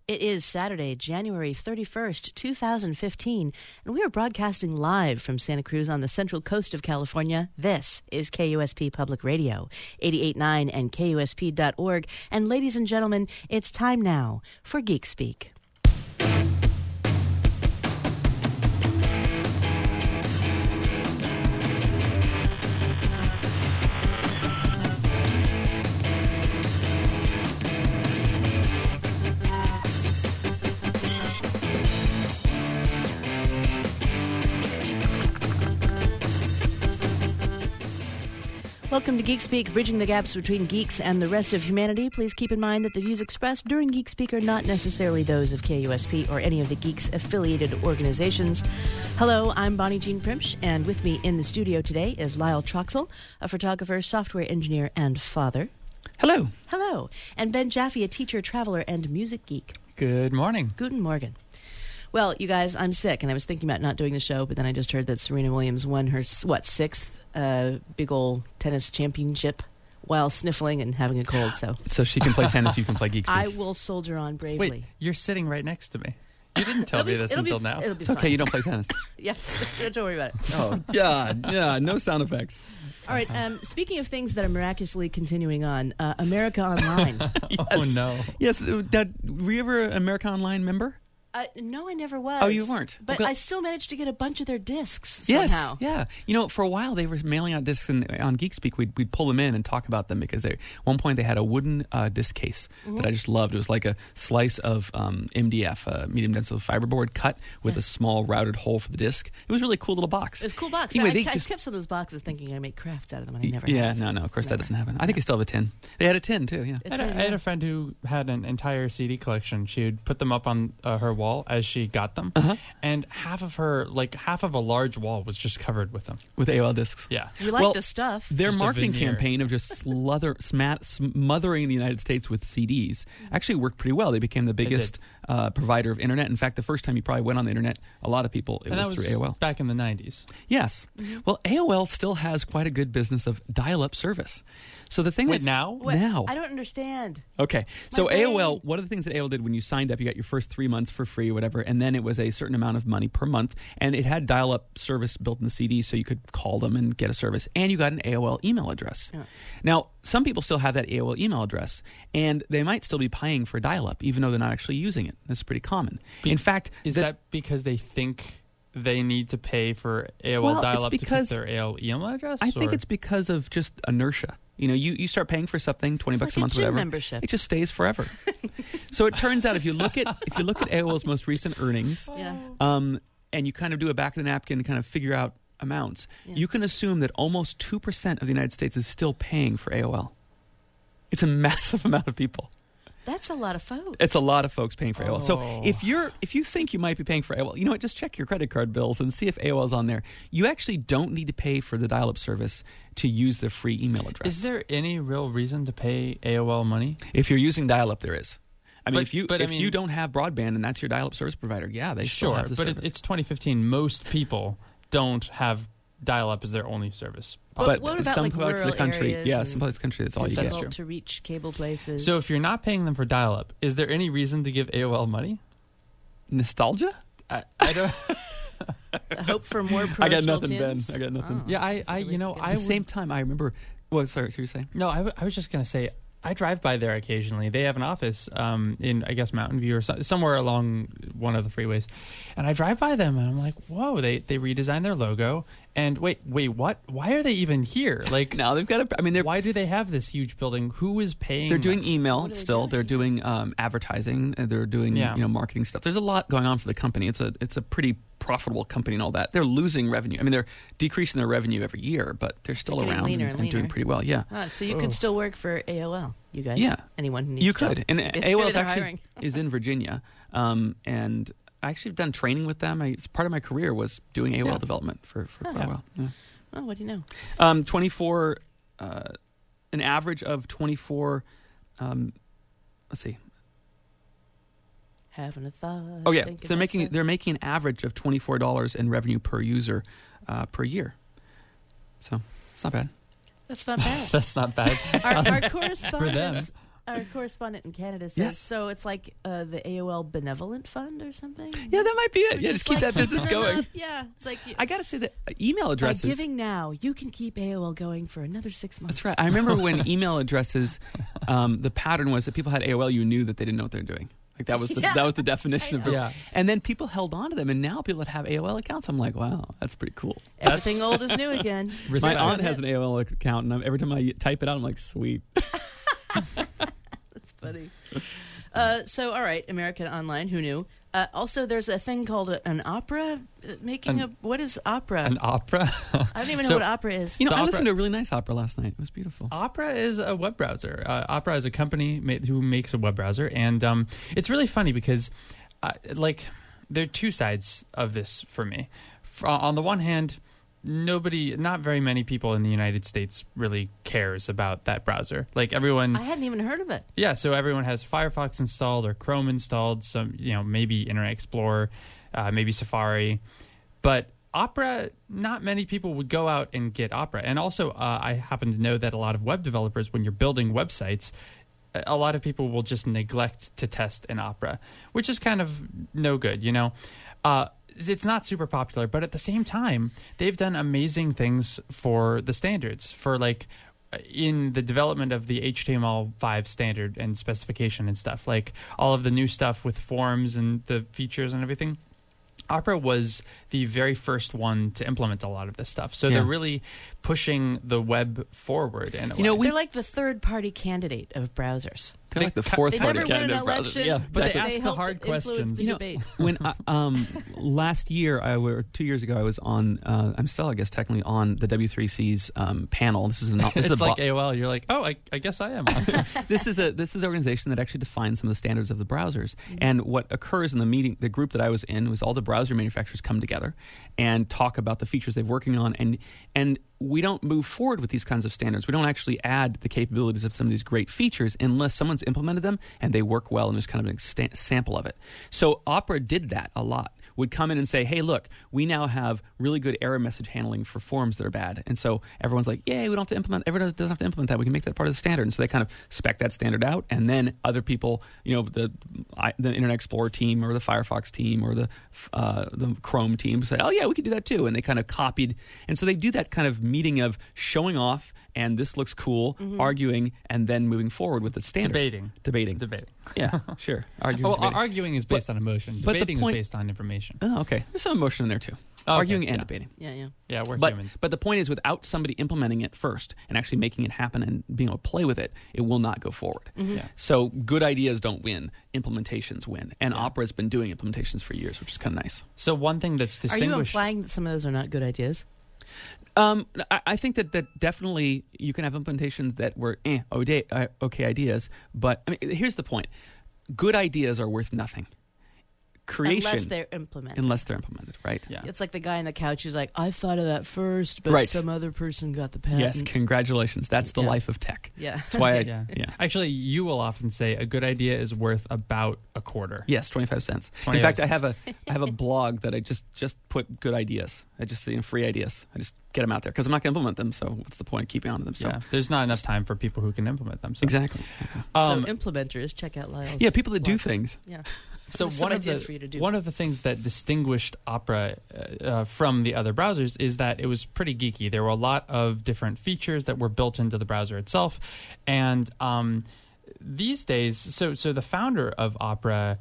It is Saturday, January 31st, 2015, and we are broadcasting live from Santa Cruz on the central coast of California. This is KUSP Public Radio, 88.9 and KUSP.org. And ladies and gentlemen, it's time now for Geek Speak. Welcome to Geek Speak, bridging the gaps between geeks and the rest of humanity. Please keep in mind that the views expressed during Geek Speak are not necessarily those of KUSP or any of the Geeks-affiliated organizations. Hello, I'm Bonnie Jean Primsch, and with me in the studio today is Lyle Troxel, a photographer, software engineer, and father. Hello. Hello. And Ben Jaffe, a teacher, traveler, and music geek. Good morning. Guten Morgen. Well, you guys, I'm sick, and I was thinking about not doing the show, but then I just heard that Serena Williams won her, sixth big old tennis championship while sniffling and having a cold. So she can play tennis, you can play Geek Speak. I will soldier on bravely. Wait, you're sitting right next to me. You didn't tell me this until now. It's okay, you don't play tennis. Yeah, don't worry about it. Oh, yeah, no sound effects. All right, speaking of things that are miraculously continuing on, America Online. Yes. Oh, no. Yes, were you ever an America Online member? No, I never was. Oh, you weren't? But Okay. I still managed to get a bunch of their discs Yes, somehow. yeah. You know, for a while they were mailing out discs on Geek Speak. We'd pull them in and talk about them because at one point they had a wooden disc case that I just loved. It was like a slice of MDF, medium density fiberboard, cut with a small routed hole for the disc. It was a really cool little box. It was a cool box. Anyway, I kept some of those boxes thinking I make crafts out of them, and I never have. No, of course that doesn't happen. I think I still have a tin. They had a tin, too, yeah. I had a friend who had an entire CD collection. She would put them up on her wall as she got them, and half of a large wall was just covered with them. With AOL discs. Yeah. You like the stuff. Their Just a marketing veneer. campaign of just smothering the United States with CDs actually worked pretty well. They became the biggest provider of internet. In fact, the first time you probably went on the internet, a lot of people, it was through AOL. Back in the 90s. Yes. Well, AOL still has quite a good business of dial-up service. So the thing Now? Now. I don't understand. Okay. So brain. AOL, one of the things that AOL did when you signed up, you got your first 3 months for free or whatever, and then it was a certain amount of money per month, and it had dial-up service built in the CD so you could call them and get a service, and you got an AOL email address. Yeah. Now, some people still have that AOL email address, and they might still be paying for dial-up, even though they're not actually using it. That's pretty common. In fact... Is that because they think they need to pay for AOL dial-up to keep their AOL email address? I think it's because of just inertia. You know, you start paying for something, $20 like a month, a gym whatever. membership. It just stays forever. So it turns out if you look at AOL's most recent earnings, and you kind of do a back of the napkin and kind of figure out amounts, you can assume that almost 2% of the United States is still paying for AOL. It's a massive amount of people. That's a lot of folks. It's a lot of folks paying for AOL. So if you think you might be paying for AOL, you know what? Just check your credit card bills and see if AOL's on there. You actually don't need to pay for the dial-up service to use the free email address. Is there any real reason to pay AOL money? If you're using dial-up, there is. I mean, But if you don't have broadband and that's your dial-up service provider, they still have the service. But it's 2015. Most people don't have dial-up as their only service. But what about some parts of the country, some parts of the country, that's all you get. Difficult to reach cable places. So if you're not paying them for dial-up, is there any reason to give AOL money? Nostalgia? I don't. Hope for more I got nothing, tunes? Ben. I got nothing. Yeah, at the same time, I remember. Well, sorry, what were you saying? No, I was just going to say, I drive by there occasionally. They have an office in, I guess, Mountain View or somewhere along one of the freeways. And I drive by them, and I'm like, whoa, they redesigned their logo. And wait, what? Why are they even here? Like, now they've got why do they have this huge building? Who is paying? They're doing email they still. doing? They're doing advertising. They're doing marketing stuff. There's a lot going on for the company. It's a pretty profitable company and all that. They're losing revenue. I mean, they're decreasing their revenue every year, but they're still around and doing pretty well. Yeah. So you could still work for AOL, you guys. Yeah. Anyone who needs you a job. could. And AOL hiring. is in Virginia, and I actually have done training with them. Part of my career was doing AOL development for quite a while. Yeah. Oh, what do you know? 24, an average of 24, let's see. Having a thought. Oh, yeah. So they're making an average of $24 in revenue per user per year. So it's not bad. That's not bad. That's not bad. Our correspondents. For them. Our correspondent in Canada says, Yes. so it's like the AOL Benevolent Fund or something? Yeah, that might be it. Yeah, just keep that business keeping them going. up. Yeah, it's like I got to say that email addresses. by giving now, you can keep AOL going for another 6 months. That's right. I remember when email addresses, the pattern was that people had AOL, you knew that they didn't know what they were doing. Like that was the definition of it. Yeah. And then people held on to them, and now people that have AOL accounts, I'm like, wow, that's pretty cool. Everything old is new again. My aunt has an AOL account, and every time I type it out, I'm like, sweet. That's funny. So, all right, American Online, who knew? Also, there's a thing called an opera. What is opera? An opera? I don't even know what opera is. You know, So I Opera- listened to a really nice opera last night. It was beautiful. Opera is a web browser. Opera is a company who makes a web browser, and it's really funny because, there are two sides of this for me. On the one hand, not very many people in the United States really cares about that browser. Like everyone, I hadn't even heard of it. yeah. So everyone has Firefox installed or Chrome installed. Some, maybe Internet Explorer, maybe Safari, but Opera, not many people would go out and get Opera. And also, I happen to know that a lot of web developers, when you're building websites, a lot of people will just neglect to test an Opera, which is kind of no good, it's not super popular, but at the same time, they've done amazing things for the standards, for in the development of the HTML5 standard and specification and stuff, like all of the new stuff with forms and the features and everything. Opera was the very first one to implement a lot of this stuff. So they're really pushing the web forward. And they're like the third-party candidate of browsers. They're like the fourth party never win an candidate browser. election, Yeah, but they exactly. ask the help hard influence questions. the debate. When last year, or 2 years ago, I was on. I'm still, I guess, technically on the W3C's panel. This is It's like AOL. You're like, oh, I guess I am on. This is the organization that actually defines some of the standards of the browsers. And what occurs in the meeting, the group that I was in, was all the browser manufacturers come together and talk about the features they're working on, and we don't move forward with these kinds of standards. We don't actually add the capabilities of some of these great features unless someone's implemented them and they work well and there's kind of an sample of it. So Opera did that a lot. Would come in and say, hey, look, we now have really good error message handling for forms that are bad. And so everyone's like, yay, we don't have to implement, everyone doesn't have to implement that. We can make that part of the standard. And so they kind of spec that standard out. And then other people, the Internet Explorer team or the Firefox team or the Chrome team say, oh, yeah, we could do that too. And they kind of copied. And so they do that kind of meeting of showing off and this looks cool, arguing, and then moving forward with the standard. Debating. Yeah, sure. Arguing is based on emotion. but the Debating point- is based on information. Oh, okay. There's some emotion in there too. Okay, Arguing and yeah. debating. Yeah. Yeah, we're But humans. the point is, without somebody implementing it first and actually making it happen and being able to play with it, it will not go forward. Yeah. So good ideas don't win; implementations win. And Opera's been doing implementations for years, which is kind of nice. So one thing that's Are distinguished. you implying that some of those are not good ideas? I think that definitely you can have implementations that were okay ideas, but I mean, here's the point: good ideas are worth nothing. Creation, Unless they're implemented. right? Yeah. It's like the guy in the couch who's like, I thought of that first, but Right. some other person got the patent. Yes, congratulations. That's the Yeah. life of tech. Yeah. That's why Yeah. yeah. Actually, you will often say a good idea is worth about a quarter. Yes, 25 cents. In 25 fact, cents. I have a blog that I just put good ideas. I just free ideas. I just get them out there because I'm not going to implement them. So what's the point of keeping on to them? So Yeah. There's not enough time for people who can implement them. So. exactly. So implementers, check out Lyle's. Yeah, people that do blog. things. Yeah. So Some ideas for you to do. one of the things that distinguished Opera from the other browsers is that it was pretty geeky. There were a lot of different features that were built into the browser itself, and these days, so the founder of Opera,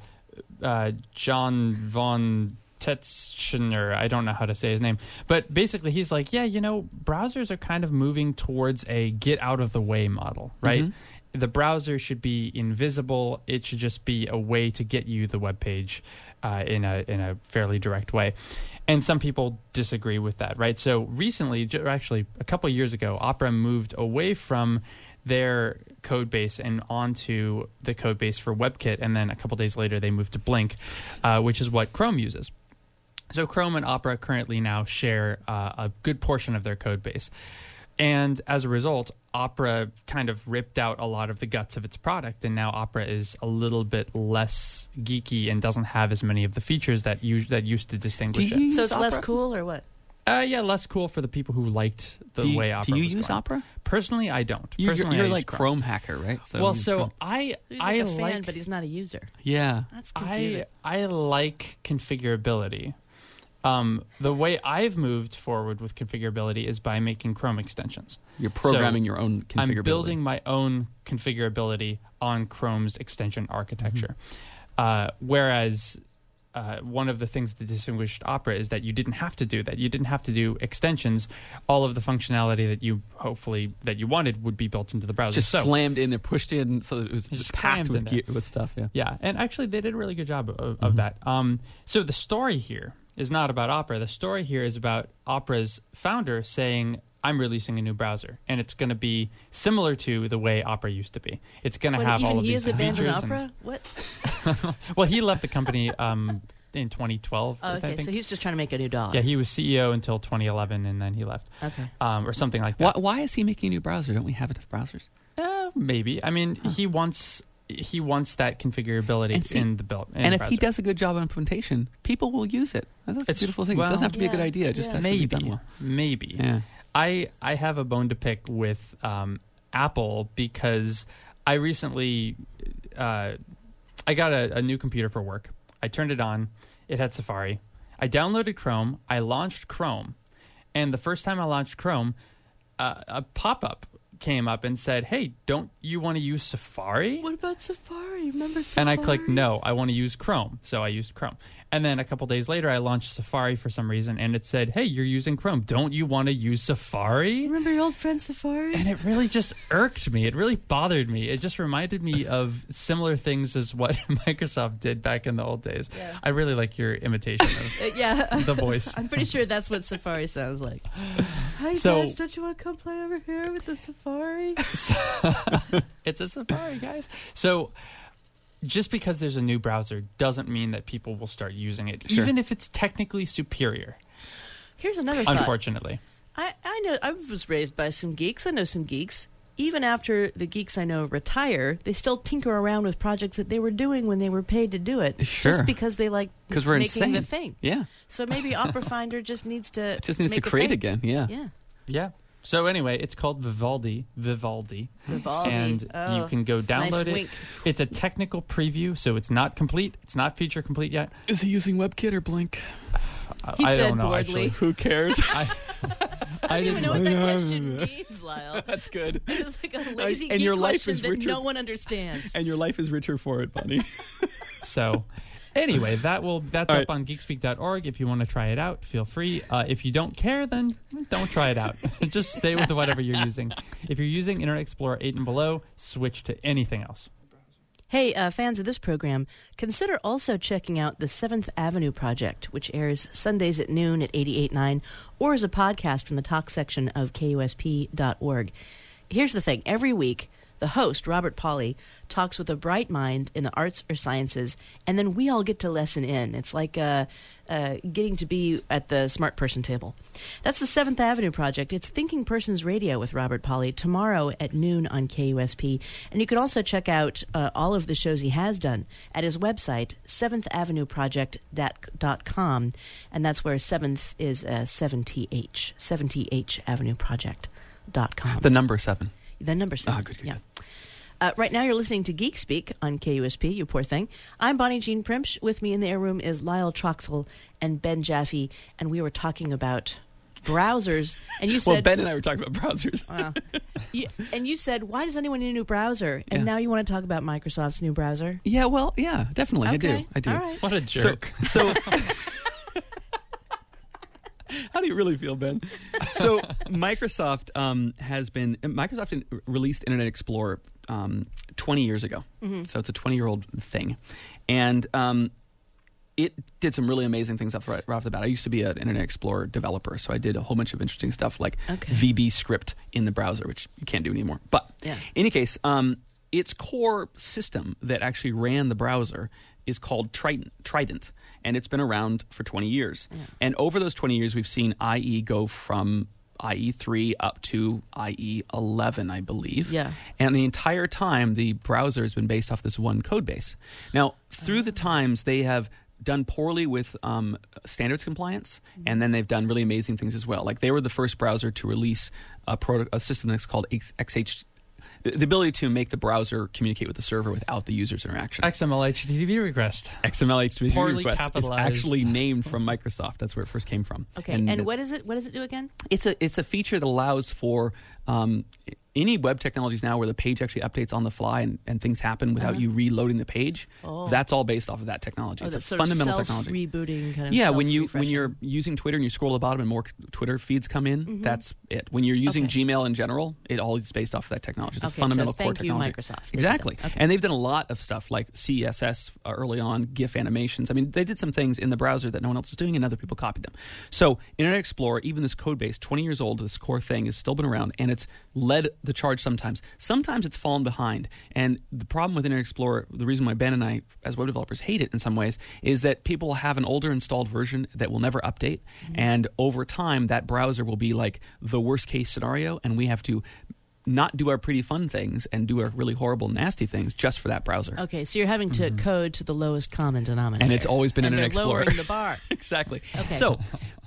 John von Tetzschner, I don't know how to say his name, but basically he's like, browsers are kind of moving towards a get out of the way model, right? Mm-hmm. The browser should be invisible. It should just be a way to get you the web page in a fairly direct way. And some people disagree with that, right? So recently, actually a couple of years ago, Opera moved away from their code base and onto the code base for WebKit. And then a couple days later, they moved to Blink, which is what Chrome uses. So Chrome and Opera currently now share a good portion of their code base. And as a result, Opera kind of ripped out a lot of the guts of its product, and now Opera is a little bit less geeky and doesn't have as many of the features that used to distinguish Do you it. So it's less Opera? cool or what? Yeah, less cool for the people who liked the way Opera Do you was use going. Opera? Personally, I don't. You're Personally, I use like Chrome hacker, right? Well, you use so Chrome. He's I like a fan, like but he's not a user. Yeah. That's confusing. I like configurability. The way I've moved forward with configurability is by making Chrome extensions. You're programming So your own configurability. I'm building my own configurability on Chrome's extension architecture. Whereas one of the things that distinguished Opera is that you didn't have to do that. You didn't have to do extensions. All of the functionality that you wanted would be built into the browser. Just slammed in there, pushed in, so it was just packed with stuff. Yeah. Yeah, and actually they did a really good job of that. So the story here is not about Opera. The story here is about Opera's founder saying, I'm releasing a new browser, and it's going to be similar to the way Opera used to be. It's going to have all of these features. Even he has abandoned Opera? What? Well, he left the company in 2012. Oh, okay, so he's just trying to make a new dollar. Yeah, he was CEO until 2011, and then he left. Okay. Or something like that. Why is he making a new browser? Don't we have enough browsers? Maybe. I mean, he wants that configurability in the build. And if he does a good job on implementation, people will use it. That's a beautiful thing. It doesn't have to be a good idea. It just has to be done well. Maybe. Yeah. I have a bone to pick with Apple because I recently I got a new computer for work. I turned it on. It had Safari. I downloaded Chrome. I launched Chrome. And the first time I launched Chrome, a pop-up came up and said, hey, don't you want to use Safari? What about Safari? Remember Safari? And I clicked, no, I want to use Chrome. So I used Chrome. And then a couple days later, I launched Safari for some reason, and it said, hey, you're using Chrome. Don't you want to use Safari? Remember your old friend Safari? And it really just irked me. It really bothered me. It just reminded me of similar things as what Microsoft did back in the old days. Yeah. I really like your imitation of the voice. I'm pretty sure that's what Safari sounds like. Hi, guys, don't you want to come play over here with the Safari? It's a Safari, guys. So just because there's a new browser doesn't mean that people will start using it, even if it's technically superior. Here's another thought. Unfortunately. I know I was raised by some geeks. I know some geeks. Even after the geeks I know retire, they still tinker around with projects that they were doing when they were paid to do it. Sure. Just because they like we're making insane. the thing. Yeah. So maybe Opera Finder just needs to create again. Yeah. Yeah. Yeah. So anyway, it's called Vivaldi. And you can go download it. It's a technical preview, so it's not complete. It's not feature complete yet. Is he using WebKit or Blink? I don't know, actually. Who cares? I don't even know what that question means, Lyle. That's good. It's like a lazy and your life question is that richer, no one understands. And your life is richer for it, Bunny. So anyway, that's up on geekspeak.org. If you want to try it out, feel free. If you don't care, then don't try it out. Just stay with whatever you're using. If you're using Internet Explorer 8 and below, switch to anything else. Hey, fans of this program, consider also checking out the 7th Avenue Project, which airs Sundays at noon at 88.9, or as a podcast from the talk section of KUSP.org. Here's the thing. Every week, the host, Robert Pauly, talks with a bright mind in the arts or sciences, and then we all get to listen in. It's like getting to be at the smart person table. That's the 7th Avenue Project. It's Thinking Persons Radio with Robert Pauly tomorrow at noon on KUSP. And you can also check out all of the shows he has done at his website, 7thAvenueProject.com. And that's where 7th is 7TH, 7TH Avenue Project.com. The number 7. The number 7. Oh, good. Yeah. Right now you're listening to Geek Speak on KUSP, you poor thing. I'm Bonnie Jean Primsch. With me in the air room is Lyle Troxel and Ben Jaffe, and we were talking about browsers. And you said, well, Ben and I were talking about browsers. And you said, why does anyone need a new browser? And now you want to talk about Microsoft's new browser? Yeah, well, yeah, definitely. Okay. I do. All right. What a jerk. So how do you really feel, Ben? So Microsoft released Internet Explorer 20 years ago. Mm-hmm. So it's a 20-year-old thing. And it did some really amazing things right off the bat. I used to be an Internet Explorer developer, so I did a whole bunch of interesting stuff like VB script in the browser, which you can't do anymore. But in any case, its core system that actually ran the browser is called Trident. And it's been around for 20 years. Yeah. And over those 20 years, we've seen IE go from IE 3 up to IE 11, I believe. Yeah. And the entire time, the browser has been based off this one code base. Now, through the times, they have done poorly with standards compliance, and then they've done really amazing things as well. Like they were the first browser to release a system that's called XHTTP. The ability to make the browser communicate with the server without the user's interaction. XML HTTP request. XML HTTP Poorly request capitalized. is actually named from Microsoft. That's where it first came from. Okay, and what is it? What does it do again? It's a feature that allows for any web technologies now where the page actually updates on the fly and things happen without you reloading the page. Oh. That's all based off of that technology. It's a sort fundamental of technology. Rebooting kind of. Yeah, when you're using Twitter and you scroll to the bottom and more Twitter feeds come in, that's it. When you're using Gmail in general, it all is based off of that technology. It's a fundamental core technology. Thank you, Microsoft. Exactly. Okay. And they've done a lot of stuff like CSS early on, GIF animations. I mean, they did some things in the browser that no one else is doing and other people copied them. So Internet Explorer, even this code base, 20 years old, this core thing has still been around and it's led the charge sometimes. Sometimes it's fallen behind. And the problem with Internet Explorer, the reason why Ben and I, as web developers, hate it in some ways, is that people will have an older installed version that will never update. And over time, that browser will be like the worst case scenario, and we have to not do our pretty fun things and do our really horrible, nasty things just for that browser. Okay, so you're having to code to the lowest common denominator. And it's always been Internet Explorer. Explorer. Lowering the bar. Exactly. Okay. So,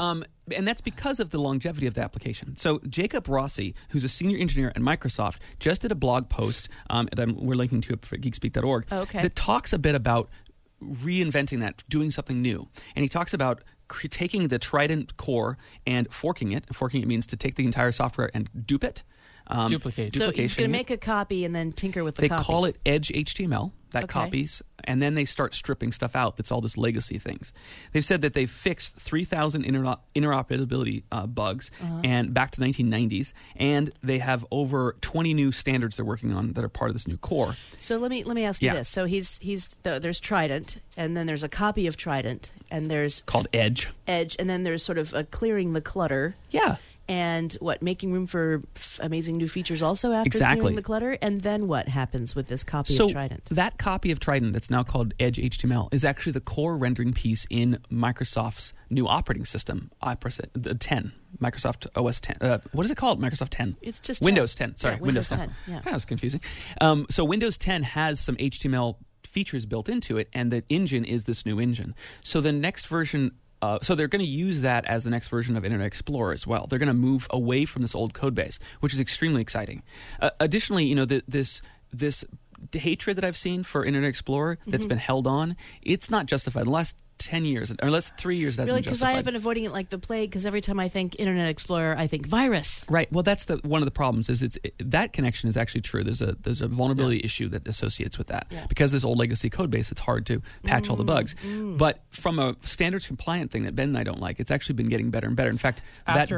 and that's because of the longevity of the application. So Jacob Rossi, who's a senior engineer at Microsoft, just did a blog post that we're linking to at geekspeak.org that talks a bit about reinventing that, doing something new. And he talks about taking the Trident core and forking it. Forking it means to take the entire software and dupe it. Duplicate. So he's going to make a copy and then tinker with the copy. They call it Edge HTML. That copies, and then they start stripping stuff out that's all this legacy things. They've said that they've fixed 3,000 interoperability bugs and back to the 1990s, and they have over 20 new standards they're working on that are part of this new core. So let me ask you this. So there's Trident, and then there's a copy of Trident, and there's called Edge, and then there's sort of clearing the clutter. Yeah. And making room for amazing new features also after clearing the clutter? And then what happens with this copy of Trident? So that copy of Trident that's now called Edge HTML is actually the core rendering piece in Microsoft's new operating system, the 10, Microsoft OS 10. What is it called? Microsoft 10. It's just Windows 10. Sorry, yeah, Windows 10. Yeah. That was confusing. So Windows 10 has some HTML features built into it, and the engine is this new engine. So the next version... so they're going to use that as the next version of Internet Explorer as well. They're going to move away from this old code base, which is extremely exciting. Additionally, this hatred that I've seen for Internet Explorer that's been held on, it's not justified. The last 10 years, or less 3 years, it hasn't been justified. Because I have been avoiding it like the plague, because every time I think Internet Explorer, I think virus. Right. Well, that's one of the problems, is that connection is actually true. There's a vulnerability issue that associates with that. Yeah. Because this old legacy code base, it's hard to patch all the bugs. But from a standards compliant thing that Ben and I don't like, it's actually been getting better and better. In fact, after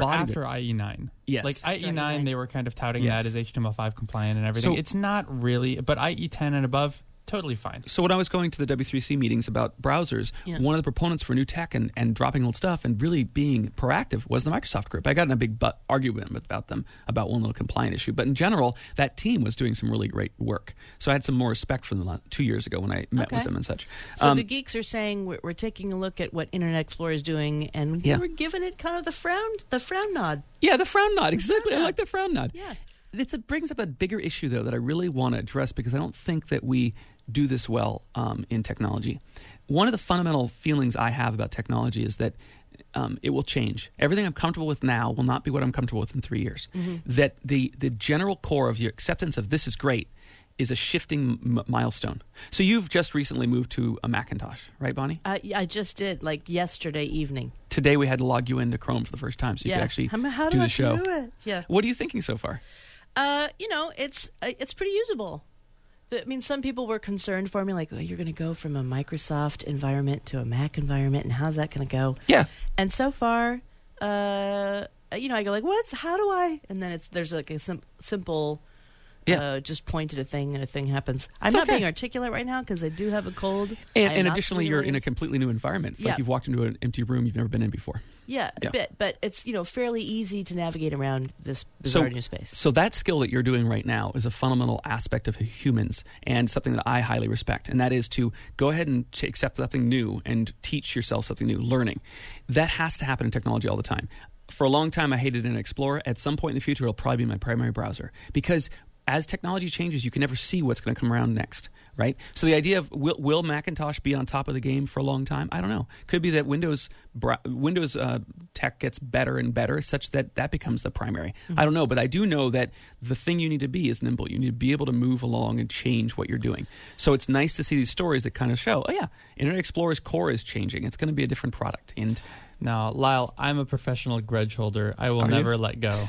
IE9. Yes. Like IE9, they were kind of touting that as HTML5 compliant and everything. So, it's not really, but IE10 and above, totally fine. So when I was going to the W3C meetings about browsers, one of the proponents for new tech and dropping old stuff and really being proactive was the Microsoft group. I got in a big argument about them about one little compliant issue. But in general, that team was doing some really great work. So I had some more respect for them 2 years ago when I met with them and such. So the geeks are saying we're taking a look at what Internet Explorer is doing, and we're giving it kind of the frown nod. Yeah, the frown nod. Exactly. I like the frown nod. Yeah. It brings up a bigger issue, though, that I really want to address because I don't think that we do this well in technology. One of the fundamental feelings I have about technology is that it will change. Everything I'm comfortable with now will not be what I'm comfortable with in 3 years. That the general core of your acceptance of this is great is a shifting milestone. So you've just recently moved to a Macintosh, right, Bonnie? I just did, like yesterday evening. Today we had to log you into Chrome for the first time so you could actually do the show. Do it? Yeah. What are you thinking so far? It's pretty usable. I mean, some people were concerned for me, like, you're going to go from a Microsoft environment to a Mac environment, and how's that going to go? Yeah. And so far, I go like, how do I? And then there's like a simple, just point at a thing and a thing happens. I'm not being articulate right now because I do have a cold. And additionally, you're in a completely new environment. It's like you've walked into an empty room you've never been in before. Yeah, a bit, but it's fairly easy to navigate around this bizarre new space. So that skill that you're doing right now is a fundamental aspect of humans and something that I highly respect, and that is to go ahead and accept something new and teach yourself something new, learning. That has to happen in technology all the time. For a long time, I hated Internet Explorer. At some point in the future, it'll probably be my primary browser because as technology changes, you can never see what's going to come around next, right? So the idea of will Macintosh be on top of the game for a long time? I don't know. Could be that Windows tech gets better and better such that becomes the primary. I don't know, but I do know that the thing you need to be is nimble. You need to be able to move along and change what you're doing. So it's nice to see these stories that kind of show, oh yeah, Internet Explorer's core is changing. It's going to be a different product. And now, Lyle, I'm a professional grudge holder. I will never let go.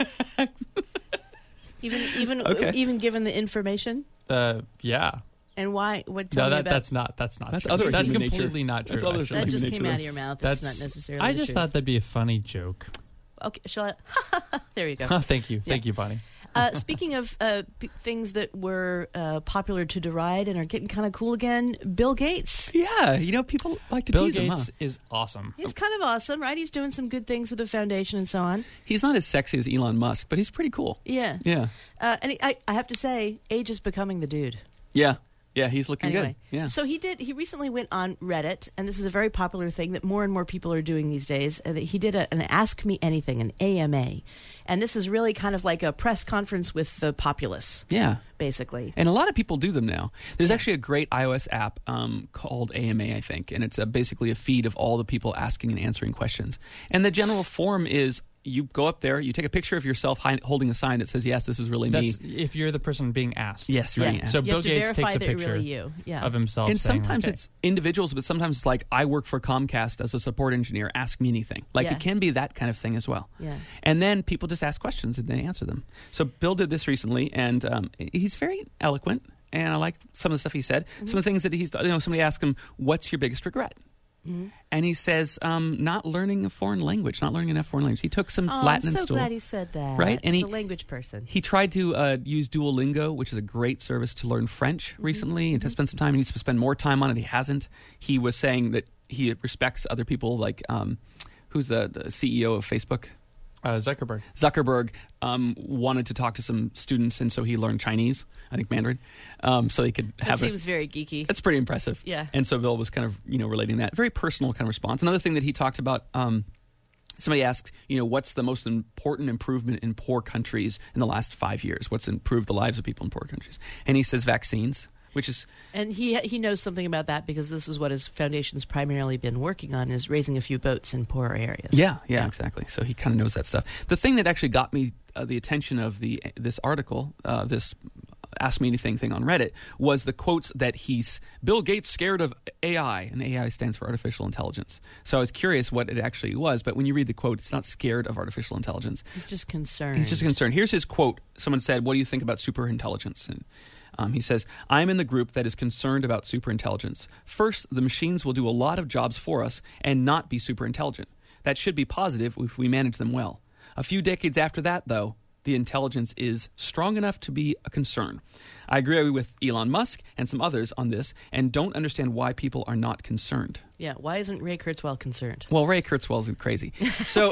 Even given the information? Yeah. And why? That's not true. That's completely not true. That just came out of your mouth. That's not necessarily I just the thought that'd be a funny joke. Okay, shall I? There you go. Thank you. Thank you, Bonnie. Speaking of things that were popular to deride and are getting kind of cool again, Bill Gates. Yeah, people like to tease him. Bill Gates is awesome. He's kind of awesome, right? He's doing some good things with the foundation and so on. He's not as sexy as Elon Musk, but he's pretty cool. Yeah. Yeah. And I have to say, age is becoming the dude. Yeah. Yeah, he's looking good. Yeah. So he recently went on Reddit, and this is a very popular thing that more and more people are doing these days. He did an Ask Me Anything, an AMA. And this is really kind of like a press conference with the populace. Yeah. Basically. And a lot of people do them now. There's actually a great iOS app called AMA, I think, and it's basically a feed of all the people asking and answering questions. And the general form is you go up there, you take a picture of yourself holding a sign that says, yes, this is really me. If you're the person being asked. Yes, you're being asked. So you Bill Gates takes a picture really of himself. And sometimes it's individuals, but sometimes it's like, I work for Comcast as a support engineer, ask me anything. It can be that kind of thing as well. Yeah. And then people just ask questions and they answer them. So Bill did this recently, and he's very eloquent, and I like some of the stuff he said. Mm-hmm. Some of the things that he's done. Somebody asked him, what's your biggest regret? Mm-hmm. And he says, not learning a foreign language, not learning enough foreign language. He took some Latin I'm and so glad he said that. Right? And he's a language person. He tried to use Duolingo, which is a great service to learn French recently, and to spend some time. He needs to spend more time on it. He hasn't. He was saying that he respects other people, like who's the CEO of Facebook? Zuckerberg. Zuckerberg wanted to talk to some students, and so he learned Chinese, I think Mandarin, so he could have. That seems very geeky. That's pretty impressive. Yeah. And so Bill was kind of relating that, very personal kind of response. Another thing that he talked about. Somebody asked, what's the most important improvement in poor countries in the last 5 years? What's improved the lives of people in poor countries? And he says vaccines. Which is, and he knows something about that because this is what his foundation's primarily been working on, is raising a few boats in poorer areas. Yeah, exactly. So he kind of knows that stuff. The thing that actually got me the attention of this article, this Ask Me Anything thing on Reddit, was the quotes that Bill Gates scared of AI, and AI stands for artificial intelligence. So I was curious what it actually was, but when you read the quote, it's not scared of artificial intelligence. He's just concerned. He's just concerned. Here's his quote. Someone said, what do you think about superintelligence? And he says, I'm in the group that is concerned about superintelligence. First, the machines will do a lot of jobs for us and not be superintelligent. That should be positive if we manage them well. A few decades after that, though, the intelligence is strong enough to be a concern. I agree with Elon Musk and some others on this and don't understand why people are not concerned. Yeah, why isn't Ray Kurzweil concerned? Well, Ray Kurzweil's crazy. So,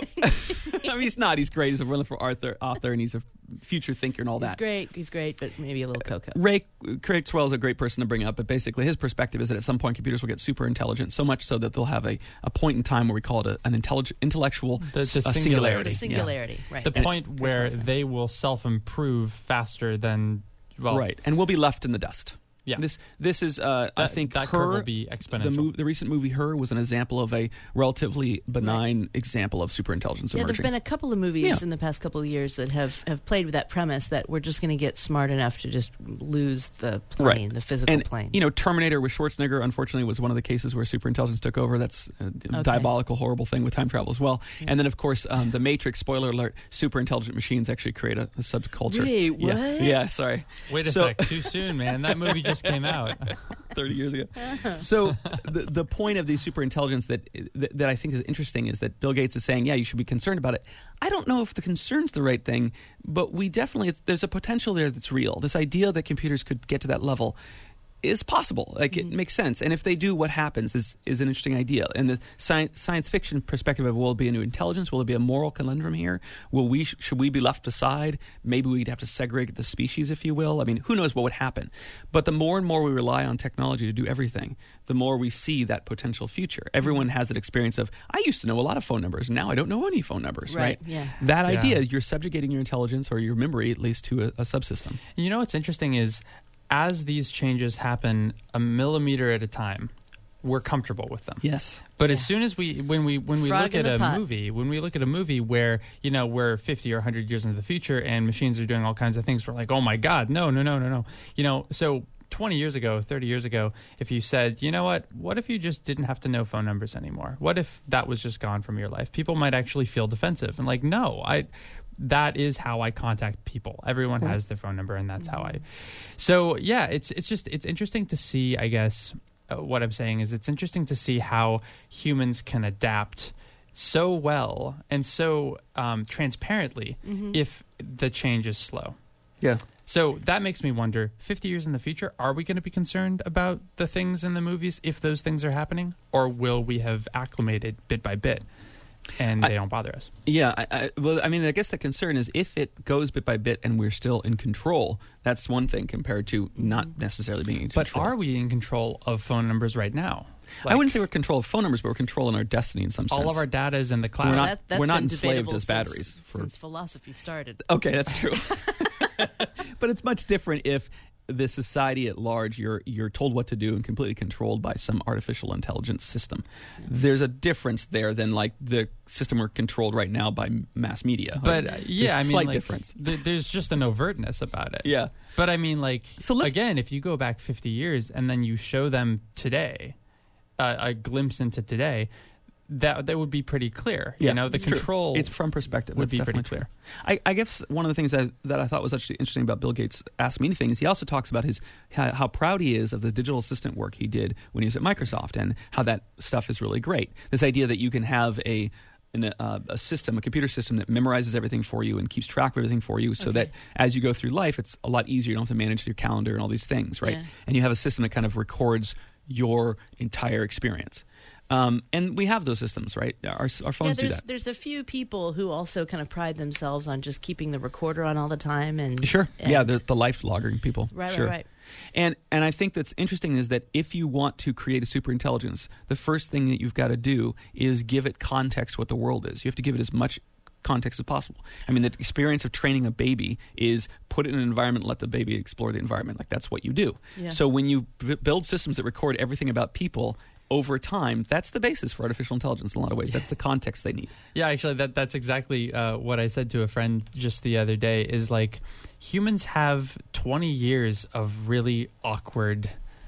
he's not. He's great. He's a wonderful author, and he's a future thinker and all that. He's great, but maybe a little cocoa. Ray Kurzweil is a great person to bring up, but basically his perspective is that at some point computers will get super intelligent, so much so that they'll have a point in time where we call it an intellectual singularity. The singularity, right. The point where they will self-improve faster than... right, and we'll be left in the dust. Yeah, this is I think that curve will be exponential. The recent movie Her was an example of a relatively benign example of superintelligence emerging. Yeah, there've been a couple of movies in the past couple of years that have played with that premise that we're just going to get smart enough to just lose the plane, the physical plane. Terminator with Schwarzenegger, unfortunately, was one of the cases where superintelligence took over. That's a diabolical, horrible thing with time travel as well. Yeah. And then, of course, The Matrix, spoiler alert, superintelligent machines actually create a subculture. Wait, what? Yeah, sorry. Wait a sec, too soon, man. That movie just came out 30 years ago. So the point of the superintelligence that I think is interesting is that Bill Gates is saying, yeah, you should be concerned about it. I don't know if the concern's the right thing, but there's a potential there that's real. This idea that computers could get to that level. is possible. Like it makes sense. And if they do, what happens is an interesting idea. And the science fiction perspective of will it be a new intelligence? Will it be a moral conundrum here? Should we be left aside? Maybe we'd have to segregate the species, if you will. I mean, who knows what would happen? But the more and more we rely on technology to do everything, the more we see that potential future. Everyone has that experience of, I used to know a lot of phone numbers. Now I don't know any phone numbers, right? Yeah. That idea, you're subjugating your intelligence or your memory at least to a subsystem. You know what's interesting is, as these changes happen a millimeter at a time, we're comfortable with them. Yes. But as soon as when we look at a movie where, you know, we're 50 or 100 years into the future and machines are doing all kinds of things, we're like, oh my God, no. You know, so 20 years ago, 30 years ago, if you said, you know what if you just didn't have to know phone numbers anymore? What if that was just gone from your life? People might actually feel defensive and like, no, that is how I contact people. Everyone has their phone number, and that's how I. So yeah, it's interesting to see. I guess what I'm saying is it's interesting to see how humans can adapt so well and so transparently if the change is slow. Yeah. So that makes me wonder, 50 years in the future, are we going to be concerned about the things in the movies if those things are happening, or will we have acclimated bit by bit? And they don't bother us. Yeah, well, I mean, I guess the concern is if it goes bit by bit and we're still in control, that's one thing compared to not necessarily being in control. But are we in control of phone numbers right now? I wouldn't say we're in control of phone numbers, but we're controlling our destiny in some sense. All of our data is in the cloud. We're not enslaved as batteries. Since philosophy started. Okay, that's true. But it's much different if the society at large, you're told what to do and completely controlled by some artificial intelligence system. There's a difference there than like the system we're controlled right now by mass media. But slight difference. There's just an overtness about it. Yeah. But I mean, like, again, if you go back 50 years and then you show them today, a glimpse into today, that would be pretty clear. Yeah, you know, the control. It's from perspective. Would be pretty clear. clear. I guess one of the things that I thought was actually interesting about Bill Gates' Ask Me Anything is he also talks about how proud he is of the digital assistant work he did when he was at Microsoft and how that stuff is really great. This idea that you can have a computer system that memorizes everything for you and keeps track of everything for you so that as you go through life, it's a lot easier. You don't have to manage your calendar and all these things, right? Yeah. And you have a system that kind of records your entire experience. And we have those systems, right? Our phones do that. There's a few people who also kind of pride themselves on just keeping the recorder on all the time. And the life logging people. Right. And I think that's interesting is that if you want to create a superintelligence, the first thing that you've got to do is give it context what the world is. You have to give it as much context as possible. I mean, the experience of training a baby is put it in an environment and let the baby explore the environment. Like that's what you do. Yeah. So when you build systems that record everything about people over time, that's the basis for artificial intelligence in a lot of ways. That's the context they need. Yeah, actually, that's exactly what I said to a friend just the other day is like humans have 20 years of really awkward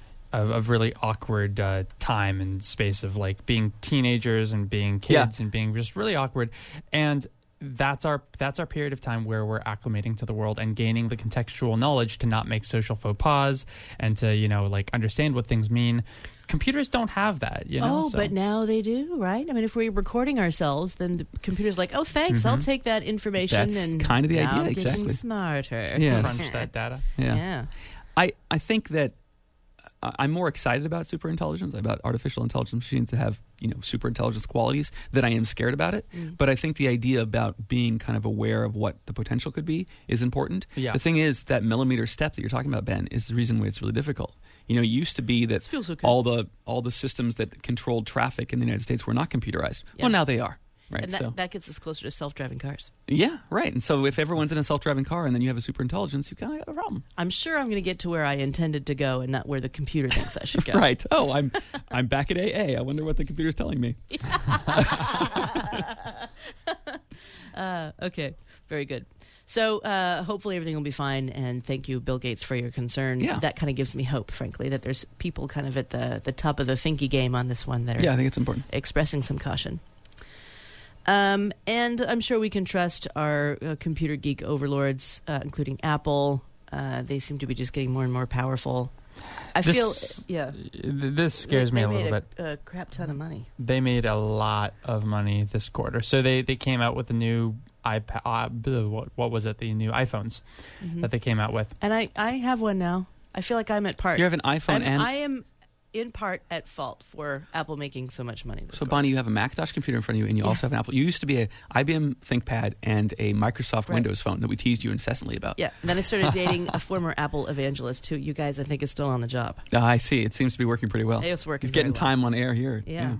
time and space of like being teenagers and being kids and being just really awkward. And that's our period of time where we're acclimating to the world and gaining the contextual knowledge to not make social faux pas and to, you know, like understand what things mean. Computers don't have that, you know. But now they do, right? I mean, if we're recording ourselves, then the computer's like, "Oh, thanks, I'll take that information." That's and kind of the idea, exactly. Getting smarter, crunch that data. Yeah. I think that I'm more excited about superintelligence, about artificial intelligence machines that have, you know, superintelligence qualities than I am scared about it. But I think the idea about being kind of aware of what the potential could be is important. Yeah. The thing is that millimeter step that you're talking about, Ben, is the reason why it's really difficult. You know, it used to be that all the systems that controlled traffic in the United States were not computerized. Yeah. Well, now they are. Right, and that gets us closer to self-driving cars. Yeah, right. And so if everyone's in a self-driving car and then you have a superintelligence, you kind of got a problem. I'm sure I'm going to get to where I intended to go and not where the computer thinks I should go. Right. Oh, I'm back at AA. I wonder what the computer's telling me. Okay, very good. So hopefully everything will be fine, and thank you, Bill Gates, for your concern. Yeah. That kind of gives me hope, frankly, that there's people kind of at the top of the thinky game on this one that are I think it's important. Expressing some caution. And I'm sure we can trust our computer geek overlords, including Apple. They seem to be just getting more and more powerful. This scares me a little bit. They made a crap ton of money. They made a lot of money this quarter. So they came out with a new iPad. What was it? The new iPhones that they came out with. And I have one now. I feel like I'm at part. You have an iPhone I am in part at fault for Apple making so much money. So, Bonnie, you have a Macintosh computer in front of you, and you also have an Apple. You used to be a IBM ThinkPad and a Microsoft Windows phone that we teased you incessantly about. Yeah, and then I started dating a former Apple evangelist who you guys, I think, is still on the job. I see. It seems to be working pretty well. It's working He's getting very well. time on air here. Yeah.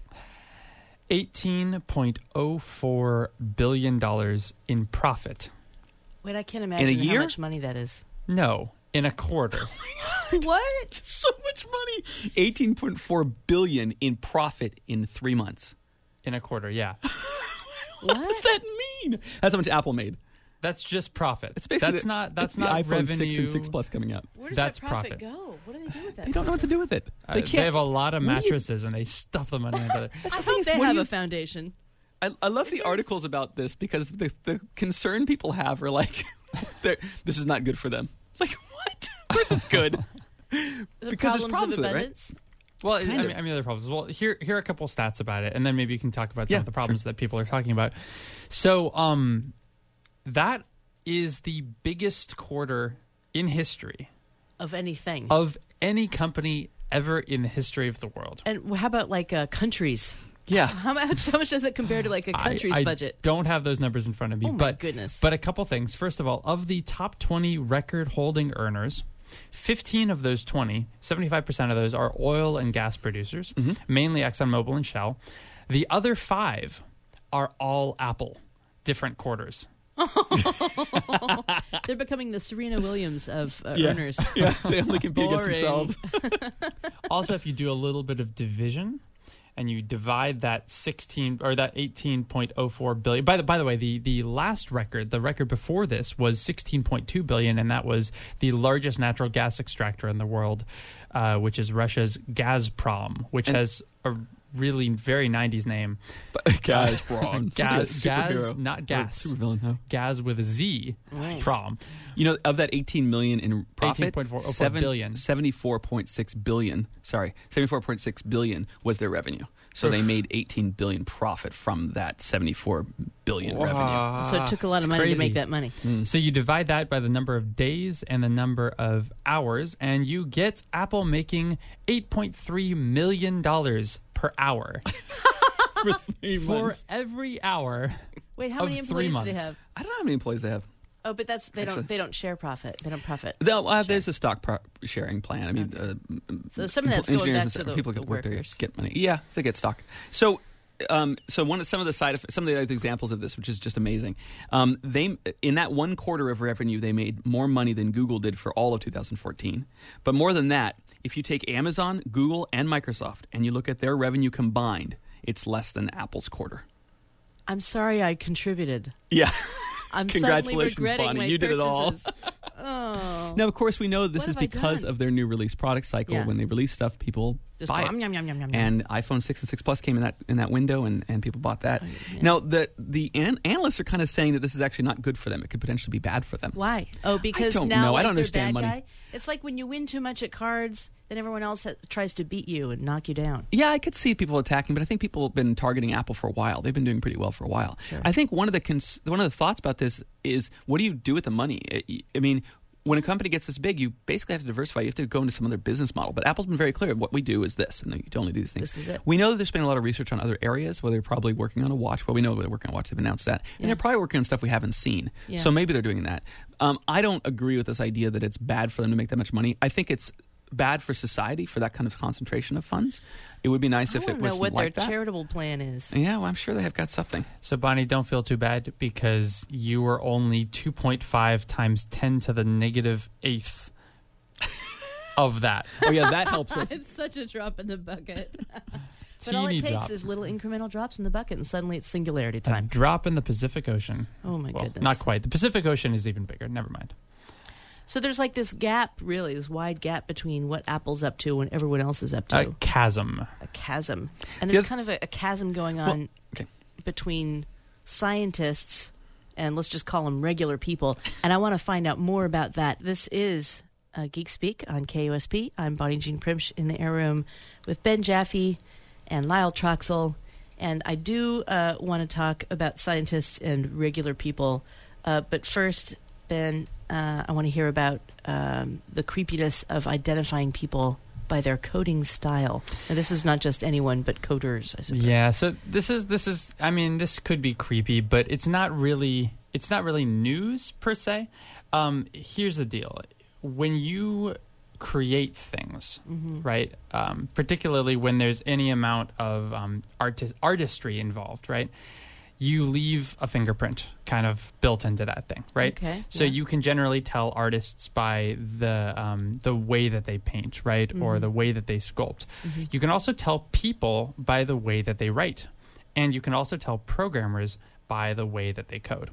$18.04 billion in profit. Wait, I can't imagine how year? much money that is. No, in a quarter. What? So much money. $18.4 billion in profit in 3 months. In a quarter, yeah. What does that mean? That's how much Apple made. That's just profit. It's basically that's not the not iPhone revenue. 6 and 6 Plus coming out. Where does That's that profit profit. go? What do they do with that? They don't know what to do with it. They can't. They have a lot of mattresses and they stuff the money into there. I hope they have a foundation. I love the articles about this because the concern people have are like, this is not good for them. Like, what? Of course it's good. The Because there's problems of with it, right? abundance. Well, Kind of. I mean, other problems. Well, here are a couple stats about it, and then maybe you can talk about some of the problems that people are talking about. So, that is the biggest quarter in history Of anything. of any company ever in the history of the world. And how about like countries? Yeah. How much does it compare to like a country's I budget? don't have those numbers in front of me. Oh my but, goodness. But a couple things. First of all, of the top 20 record-holding earners, 15 of those 20, 75% of those are oil and gas producers, mainly ExxonMobil and Shell. The other 5 are all Apple, different quarters. They're becoming the Serena Williams of earners. Yeah, they only compete against Boring. themselves. Also, if you do a little bit of division and you divide that 16 or that 18.04 billion. By the way, the last record, the record before this was 16.2 billion, and that was the largest natural gas extractor in the world, which is Russia's Gazprom, which has a really very 90s name. Gazprom. Gas, not gas. Supervillain, no. Gas with a Z. Nice. Prom. You know, of that 18 million in profit, 18.4 billion. 74.6 billion. Sorry, 74.6 billion was their revenue. So they made 18 billion profit from that 74 billion revenue. So it took a lot of It's money crazy. to make that money. So you divide that by the number of days and the number of hours, and you get Apple making $8.3 million per hour For 3 for months. every hour. Wait, how Of many 3 employees do they months. have? I don't know how many employees they have. Oh, but they Actually. don't share profit. They don't profit. There's a stock sharing plan. I mean, So some of that's going engineers back and to stuff, the people that work there workers. get money. Yeah, they get stock. So some of the some of the other examples of this, which is just amazing. They in that one quarter of revenue, they made more money than Google did for all of 2014. But more than that, if you take Amazon, Google, and Microsoft, and you look at their revenue combined, it's less than Apple's quarter. I'm sorry I contributed. Yeah. I'm Congratulations, suddenly regretting Bonnie. my You did it all. purchases. Oh. Now, of course, we know this What is have I because done? of their new release product cycle. Yeah. When they release stuff, people Just buy it. yum, yum, yum, yum, yum. And iPhone 6 and 6 Plus came in that window, and people bought that. yeah. Now, the analysts are kind of saying that this is actually not good for them. It could potentially be bad for them. Why? Oh, because don't now know. I like don't they're understand bad money. guy. It's like when you win too much at cards, then everyone else tries to beat you and knock you down. Yeah, I could see people attacking, but I think people have been targeting Apple for a while. They've been doing pretty well for a while. Sure. I think one of the thoughts about this is, what do you do with the money? I mean, when a company gets this big, you basically have to diversify. You have to go into some other business model. But Apple's been very clear. What we do is this, and you only do these things. This is it. We know that they're spending a lot of research on other areas, where they're probably working on a watch. Well, we know they're working on a watch. They've announced that. Yeah. And they're probably working on stuff we haven't seen. Yeah. So maybe they're doing that. I don't agree with this idea that it's bad for them to make that much money. I think it's bad for society for that kind of concentration of funds. It would be nice if I it want to was know what like their that. charitable plan is. Yeah, well, I'm sure they have got something. So, Bonnie, don't feel too bad because you were only 2.5 times 10 to the negative eighth of that. Oh, yeah, that helps us. It's such a drop in the bucket. But all it Teeny takes drop. is little incremental drops in the bucket, and suddenly it's singularity A time. drop in the Pacific Ocean. Oh, my Well, goodness. not quite. The Pacific Ocean is even bigger. Never mind. So there's like this gap, really, this wide gap between what Apple's up to and everyone else is up to. A chasm. A chasm. And The there's other- kind of a chasm going on okay. between scientists and let's just call them regular people. And I want to find out more about that. This is Geek Speak on KUSP. I'm Bonnie Jean Primsch in the air room with Ben Jaffe and Lyle Troxel. And I do want to talk about scientists and regular people. But first, Ben, I want to hear about the creepiness of identifying people by their coding style. Now, this is not just anyone, but coders, I suppose. Yeah. So this is. I mean, this could be creepy, but it's not really news per se. Here's the deal: when you create things, right? Particularly when there's any amount of artistry involved, right? You leave a fingerprint kind of built into that thing, right? Okay, so yeah. you can generally tell artists by the way that they paint, right? Or the way that they sculpt. You can also tell people by the way that they write. And you can also tell programmers by the way that they code.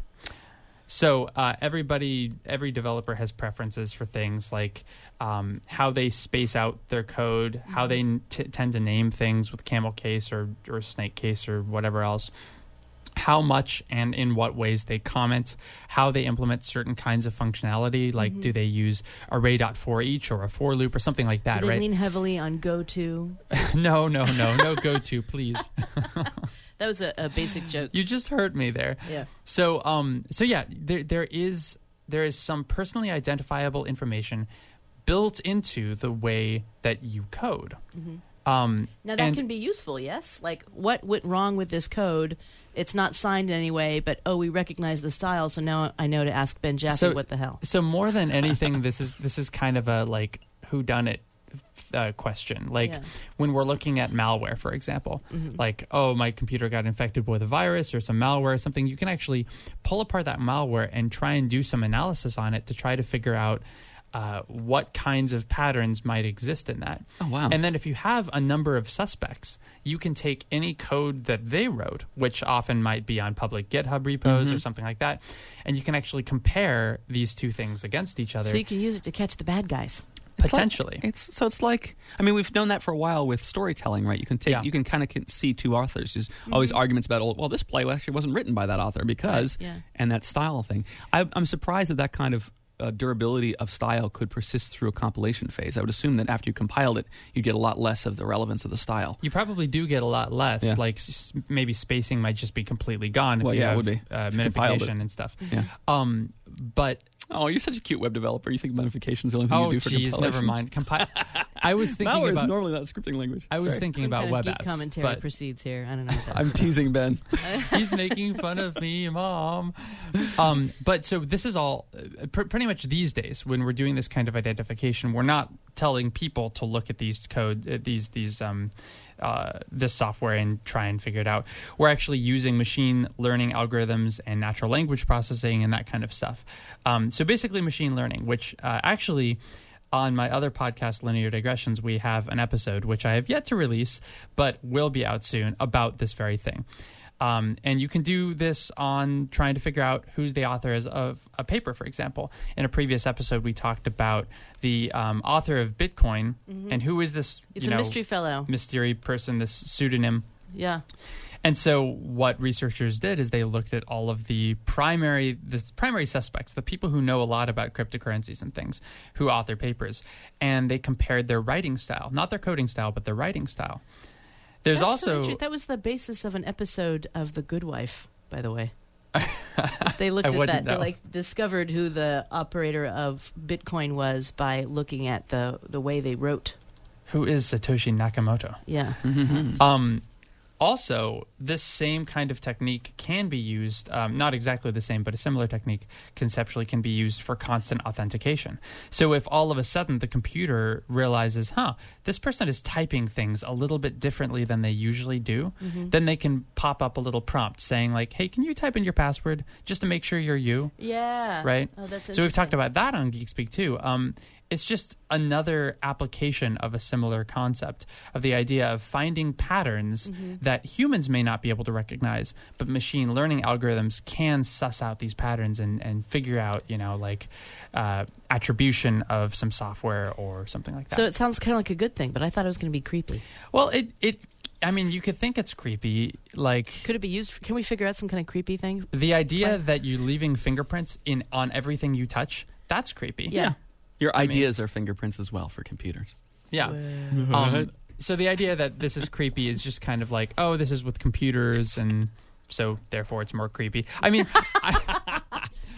So every developer has preferences for things like how they space out their code, how they tend to name things with camel case or snake case or whatever else, how much and in what ways they comment, how they implement certain kinds of functionality, like do they use array.for each or a for loop or something like that, Do they right? lean heavily on goto? No goto, please. That was a basic joke. You just hurt me there. Yeah. So yeah, there is some personally identifiable information built into the way that you code. Now that can be useful, yes? Like, what went wrong with this code? It's not signed in any way, but we recognize the style, so now I know to ask Ben Jaffe what the hell. So more than anything, this is kind of a like whodunit question. Like when we're looking at malware, for example, like, my computer got infected with a virus or some malware or something, you can actually pull apart that malware and try and do some analysis on it to try to figure out what kinds of patterns might exist in that. Oh, wow. And then if you have a number of suspects, you can take any code that they wrote, which often might be on public GitHub repos or something like that, and you can actually compare these two things against each other. So you can use it to catch the bad guys. Potentially. It's like, I mean, we've known that for a while with storytelling, right? You can kind of see two authors. There's always arguments about, well, this play actually wasn't written by that author because, and that style thing. I'm surprised that kind of durability of style could persist through a compilation phase. I would assume that after you compiled it, you get a lot less of the relevance of the style. You probably do get a lot less. Yeah. Like maybe spacing might just be completely gone if you have it would be. minification and stuff. Yeah. But you're such a cute web developer. You think modifications is the only thing you do for compilation. never mind. I was thinking Malware about is normally not a scripting language. I was thinking Some about kind web of geek apps. commentary But proceeds here. I don't know what that I'm teasing Ben. he's making fun of me, Mom. But so this is all pretty much these days when we're doing this kind of identification, we're not telling people to look at these code, this software and try and figure it out. We're actually using machine learning algorithms and natural language processing and that kind of stuff. So basically machine learning, which actually on my other podcast, Linear Digressions, we have an episode, which I have yet to release, but will be out soon, about this very thing. And you can do this on trying to figure out who's the author of a paper, for example. In a previous episode, we talked about the author of Bitcoin and who is this It's a mystery fellow. Mystery person, this pseudonym. Yeah. And so what researchers did is they looked at all of the primary suspects, the people who know a lot about cryptocurrencies and things, who author papers, and they compared their writing style, not their coding style, but their writing style. There's That's also so that was the basis of an episode of The Good Wife, by the way. They looked at that. Know. They discovered who the operator of Bitcoin was by looking at the way they wrote. Who is Satoshi Nakamoto? Yeah. Also, this same kind of technique can be used, not exactly the same, but a similar technique conceptually can be used for constant authentication. So if all of a sudden the computer realizes, this person is typing things a little bit differently than they usually do, then they can pop up a little prompt saying like, hey, can you type in your password just to make sure you're you? Yeah. Right? Oh, that's So we've talked about that on GeekSpeak too. It's just another application of a similar concept of the idea of finding patterns that humans may not be able to recognize, but machine learning algorithms can suss out these patterns and figure out, attribution of some software or something like that. So it sounds kind of like a good thing, but I thought it was going to be creepy. Well, you could think it's creepy. Like, could it be used? Can we figure out some kind of creepy thing? The idea that you're leaving fingerprints on everything you touch, that's creepy. Yeah. Your ideas are fingerprints as well for computers. Yeah. So the idea that this is creepy is just kind of like, this is with computers, and so therefore it's more creepy. I mean,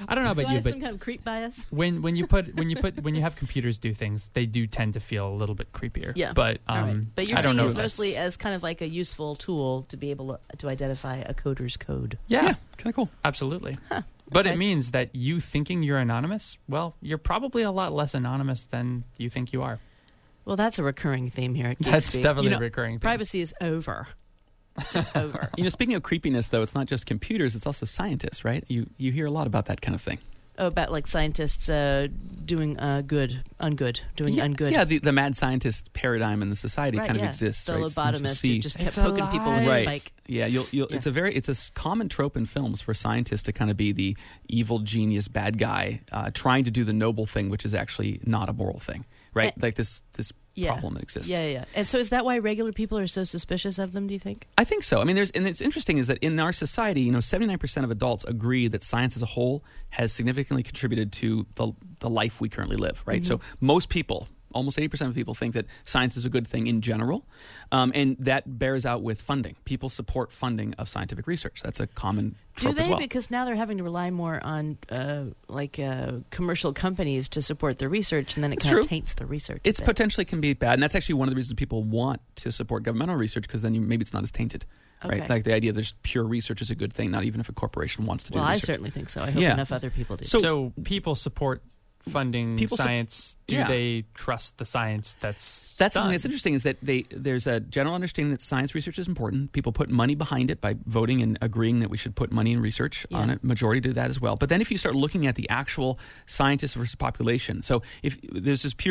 I don't know Do about I you, have but some kind of creep bias? when you have computers do things, they do tend to feel a little bit creepier. Yeah. But All right. But you're I don't seeing know it if that's- mostly as kind of like a useful tool to be able to identify a coder's code. yeah, kind of cool. absolutely. Huh. But Okay. it means that you thinking you're anonymous, well, you're probably a lot less anonymous than you think you are. Well, that's a recurring theme here at Geek That's Speak. definitely You know, a recurring thing. Privacy is over. It's just over. Speaking of creepiness, though, it's not just computers; it's also scientists, right? You hear a lot about that kind of thing. Oh, about like scientists doing ungood. Yeah, the mad scientist paradigm in the society Right, kind of yeah. exists. The right? lobotomist You'll who just kept It's poking people with a right. spike. Yeah, it's a common trope in films for scientists to kind of be the evil genius bad guy trying to do the noble thing, which is actually not a moral thing, right? Like this problem that exists. Yeah. And so is that why regular people are so suspicious of them, do you think? I think so. I mean, and it's interesting is that in our society, 79% of adults agree that science as a whole has significantly contributed to the life we currently live, right? So most people, almost 80% of people think that science is a good thing in general, and that bears out with funding. People support funding of scientific research. That's a common trope Do they? as well. Because now they're having to rely more on commercial companies to support their research, and then it It's kind of true. taints the research. It's a bit. potentially can be bad, and that's actually one of the reasons people want to support governmental research, because then maybe it's not as tainted, Okay. right? Like the idea that just pure research is a good thing, not even if a corporation wants to do Well, the I research. certainly think so. I hope Yeah. enough other people do. So people support funding science. Do yeah. they trust the science that's That's done? something that's interesting is that there's a general understanding that science research is important. People put money behind it by voting and agreeing that we should put money in research on it. Majority do that as well. But then if you start looking at the actual scientists versus population, so if there's this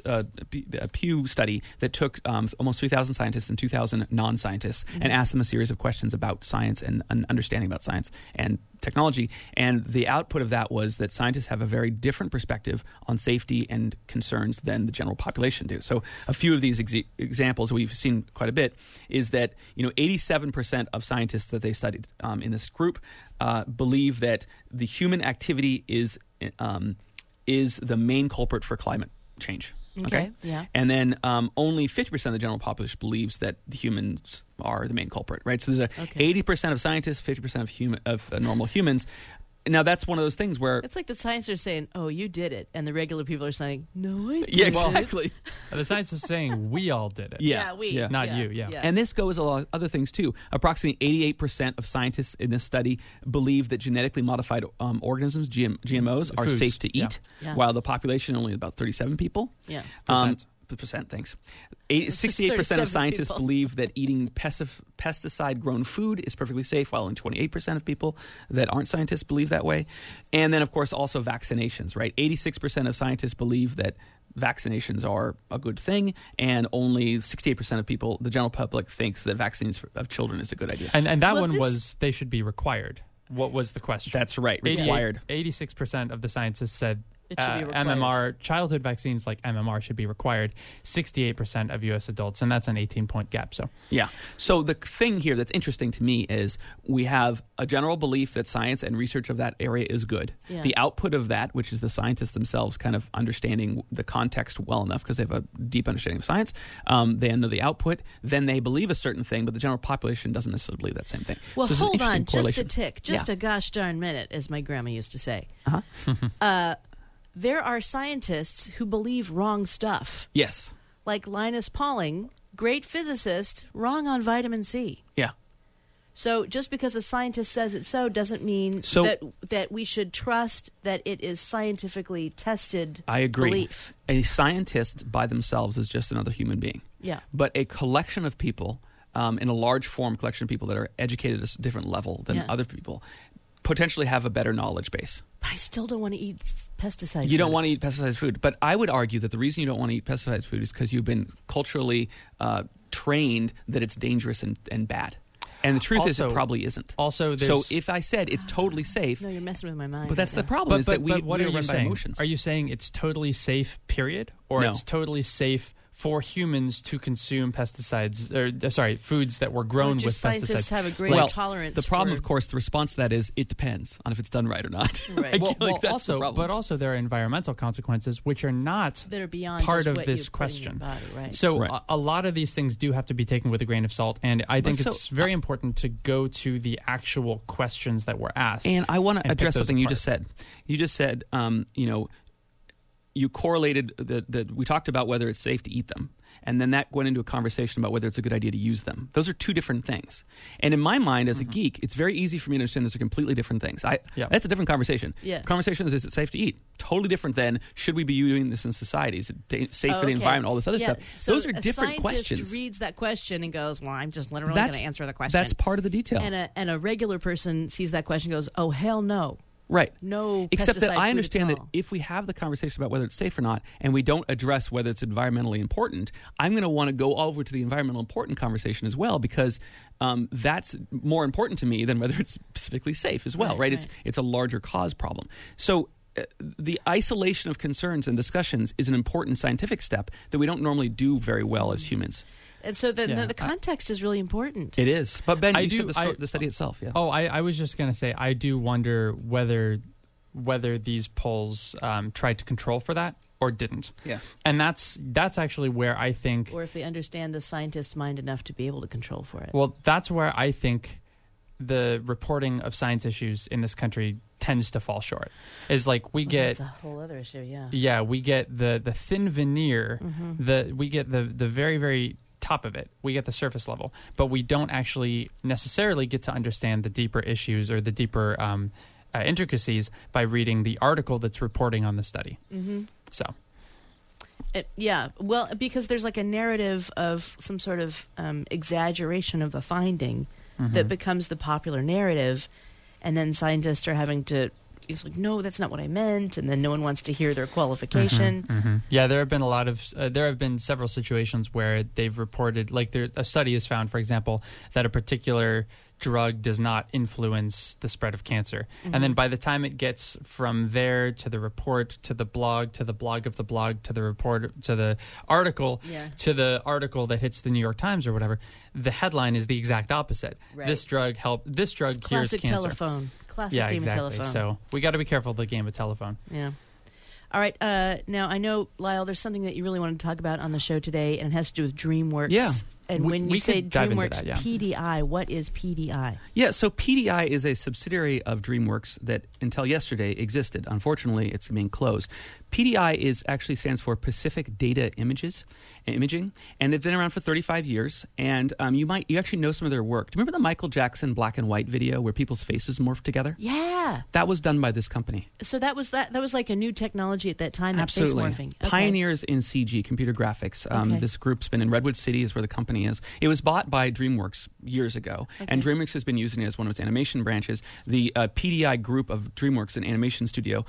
Pew study that took almost 3,000 scientists and 2,000 non-scientists and asked them a series of questions about science and understanding about science and technology, and the output of that was that scientists have a very different perspective on safety and concerns than the general population do. So a few of these examples we've seen quite a bit is that 87% of scientists that they studied in this group believe that the human activity is the main culprit for climate change. Okay, yeah. And then only 50% of the general population believes that the humans are the main culprit, right? So there's 80% of scientists, 50% of normal humans. Now, that's one of those things where... It's like the scientists are saying, oh, you did it. And the regular people are saying, no, I didn't. Yeah, exactly. The science is saying we all did it. Yeah, we. yeah. Not you, yeah. And this goes along other things, too. Approximately 88% of scientists in this study believe that genetically modified organisms, GMOs, are Foods, safe to eat, Yeah. while the population only about 37 people. Yeah. Percent, thanks. 68% of scientists people. believe that eating pesticide-grown food is perfectly safe, while only 28% of people that aren't scientists believe that way. And then, of course, also vaccinations, right? 86% of scientists believe that vaccinations are a good thing, and only 68% of people, the general public, thinks that vaccines of children is a good idea. And that Well, one this- was they should be required. What was the question? That's right, required. 86% of the scientists said It should be required. MMR, childhood vaccines like MMR should be required. 68% of U.S. adults, and that's an 18-point gap. So Yeah. So the thing here that's interesting to me is we have a general belief that science and research of that area is good. Yeah. The output of that, which is the scientists themselves kind of understanding the context well enough because they have a deep understanding of science, they know the output, then they believe a certain thing, but the general population doesn't necessarily believe that same thing. Well, So this is an hold on interesting just a correlation. tick, just Yeah. a gosh darn minute, as my grandma used to say. Uh-huh. There are scientists who believe wrong stuff, Yes. like Linus Pauling, great physicist, wrong on vitamin C. Yeah. So just because a scientist says it so doesn't mean So- that we should trust that it is scientifically tested I agree. belief. A scientist by themselves is just another human being. Yeah. But a collection of people, in a large form collection of people that are educated at a different level than Yeah. other people, potentially have a better knowledge base. But I still don't want to eat pesticide You don't food. want to eat pesticide food. But I would argue that the reason you don't want to eat pesticide food is because you've been culturally trained that it's dangerous and bad. And the truth is it Also- probably isn't. also So there's if I said it's totally safe, No, you're messing with my mind. but that's right the now. problem is that we what are are you run by saying? emotions. Are you saying it's totally safe, period? Or No. it's totally safe for humans to consume pesticides, or foods that were grown with scientists pesticides. have a greater tolerance. The problem, of course, the response to that is it depends on if it's done right or not. Right. That's the problem. But also there are environmental consequences which are not that are beyond part just of what this you question. Put in your body, right. So Right. a lot of these things do have to be taken with a grain of salt, and I think it's very important to go to the actual questions that were asked. And I want to and address pick those something you apart. just said. You just said, you correlated that we talked about whether it's safe to eat them. And then that went into a conversation about whether it's a good idea to use them. Those are two different things. And in my mind, as a geek, it's very easy for me to understand those are completely different things. That's a different conversation. Yeah. The conversation is it safe to eat? Totally different than should we be doing this in society? Is it safe for the environment? All this other stuff. So those are different a questions. scientist reads that question and goes, well, I'm just literally going to answer the question. That's part of the detail. And a regular person sees that question and goes, oh, hell no. Right. No Except that pesticide I food understand at that all. if we have the conversation about whether it's safe or not, and we don't address whether it's environmentally important, I'm going to want to go over to the environmental important conversation as well, because that's more important to me than whether it's specifically safe as well, right? It's a larger cause problem. So the isolation of concerns and discussions is an important scientific step that we don't normally do very well as humans. And so the context is really important. It is. But Ben, you said I the study itself. Yeah. Oh, I was just going to say, I do wonder whether these polls tried to control for that or didn't. Yeah. And that's actually where I think... Or if they understand the scientist's mind enough to be able to control for it. Well, that's where I think the reporting of science issues in this country tends to fall short. Is like we get... That's a whole other issue, yeah. Yeah, we get the thin veneer, we get the very, very... top of it. We get the surface level, but we don't actually necessarily get to understand the deeper issues or the deeper intricacies by reading the article that's reporting on the study. Mm-hmm. So, well, because there's like a narrative of some sort of exaggeration of the finding that becomes the popular narrative, and then scientists are having to. He's like, no, that's not what I meant, and then no one wants to hear their qualification. Yeah, there have been several situations where they've reported, like a study has found, for example, that a particular drug does not influence the spread of cancer, and then by the time it gets from there to the report to the blog of the blog to the report to the article to the article that hits the New York Times or whatever, the headline is the exact opposite. Right. This drug cures cancer. Classic telephone. Classic game of telephone. So we got to be careful of the game of telephone. Yeah. All right. Now, I know, Lyle, there's something that you really want to talk about on the show today, and it has to do with DreamWorks. Yeah. And when you say DreamWorks that, yeah. PDI, what is PDI? Yeah, so PDI is a subsidiary of DreamWorks that until yesterday existed. Unfortunately, it's being closed. PDI actually stands for Pacific Data Imaging, and they've been around for 35 years. And you actually know some of their work. Do you remember the Michael Jackson black and white video where people's faces morphed together? Yeah, that was done by this company. So that was like a new technology at that time. Absolutely, face morphing. Okay. Pioneers in CG, computer graphics. This group's been in Redwood City, is where the company is. It was bought by DreamWorks years ago, and DreamWorks has been using it as one of its animation branches. The PDI group of DreamWorks, an animation studio,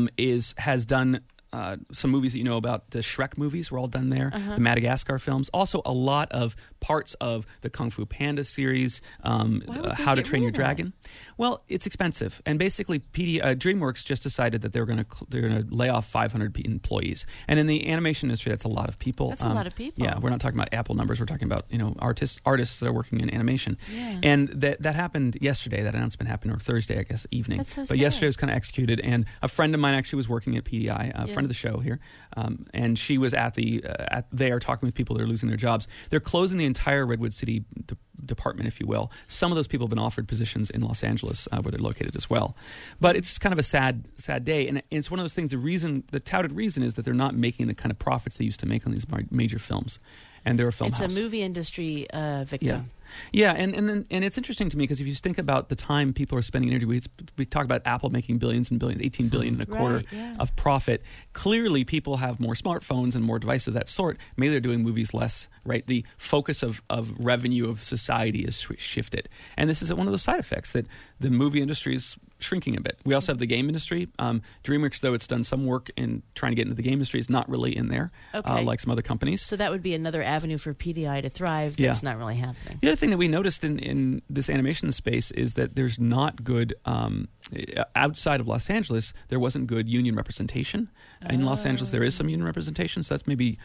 has done some movies that you know about. The Shrek movies were all done there. The Madagascar films. Also, a lot of parts of the Kung Fu Panda series. How to Train Your Dragon. Well, it's expensive, and basically, DreamWorks just decided that they're going to lay off 500 employees. And in the animation industry, that's a lot of people. That's a lot of people. Yeah, we're not talking about Apple numbers. We're talking about artists that are working in animation. Yeah. And that happened yesterday. That announcement happened, or Thursday, I guess, evening. That's so but sad. yesterday was kind of executed, and a friend of mine actually was working at PDI, friend of the show here, and she was there talking with people that are losing their jobs. They're closing the entire Redwood City department, if you will. Some of those people have been offered positions in Los Angeles, where they're located as well. But it's kind of a sad day, and it's one of those things. The touted reason is that they're not making the kind of profits they used to make on these major films, and they're a film house. It's a movie industry victim. Yeah, and it's interesting to me because if you think about the time people are spending energy, we talk about Apple making billions and billions, 18 billion and a quarter of profit. Clearly, people have more smartphones and more devices of that sort. Maybe they're doing movies less, right? The focus of revenue of society is shifted. And this is one of those side effects that the movie industry is shrinking a bit. We also have the game industry. DreamWorks, though it's done some work in trying to get into the game industry, is not really in there, like some other companies. So that would be another avenue for PDI to thrive that's not really happening. The other thing that we noticed in this animation space is that there's not good, outside of Los Angeles, there wasn't good union representation. In Los Angeles, there is some union representation, so that's maybe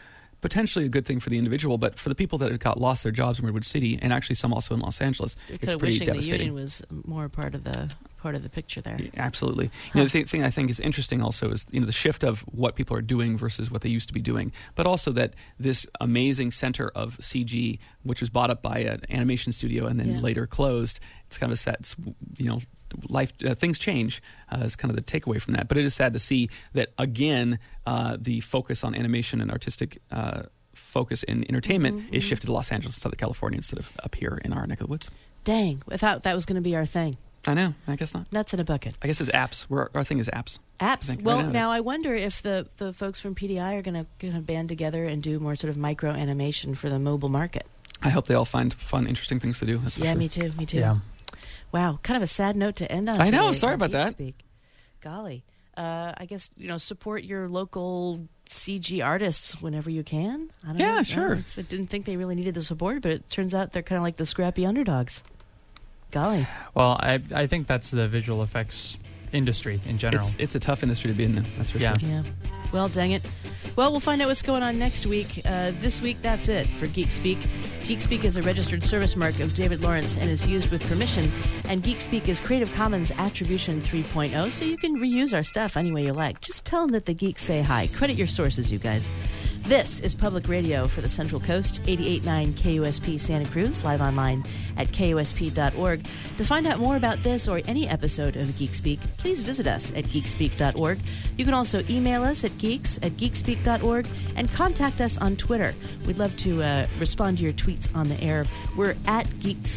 potentially a good thing for the individual, but for the people that had lost their jobs in Redwood City, and actually some also in Los Angeles, They're it's kind of pretty wishing devastating. the union was more part of the picture there. Absolutely. You know, the thing I think is interesting also is, you know, the shift of what people are doing versus what they used to be doing, but also that this amazing center of CG, which was bought up by an animation studio and then later closed, it's kind of a sad, you know, life things change is kind of the takeaway from that. But it is sad to see that again the focus on animation and artistic focus in entertainment is shifted to Los Angeles, Southern California, instead of up here in our neck of the woods. Dang, I thought that was going to be our thing. I know. I guess not. Nuts in a bucket. I guess it's apps. Our thing is apps. Apps. Well, right now I wonder if the folks from PDI are going to band together and do more sort of micro animation for the mobile market. I hope they all find fun, interesting things to do. That's for sure. Me too. Yeah. Wow, kind of a sad note to end on. I know. Today, Sorry about that. Speak. Golly, I guess support your local CG artists whenever you can. I don't know. Sure. I didn't think they really needed the support, but it turns out they're kind of like the scrappy underdogs. Golly. Well, I think that's the visual effects industry in general. It's a tough industry to be in. That's for sure. Yeah. Well, dang it. Well, we'll find out what's going on next week. This week, that's it for Geek Speak. Geek Speak is a registered service mark of David Lawrence and is used with permission. And Geek Speak is Creative Commons Attribution 3.0, so you can reuse our stuff any way you like. Just tell them that the geeks say hi. Credit your sources, you guys. This is Public Radio for the Central Coast, 88.9 KUSP Santa Cruz, live online at KUSP.org. To find out more about this or any episode of Geek Speak, please visit us at geekspeak.org. You can also email us at geeks@geekspeak.org and contact us on Twitter. We'd love to respond to your tweets on the air. We're at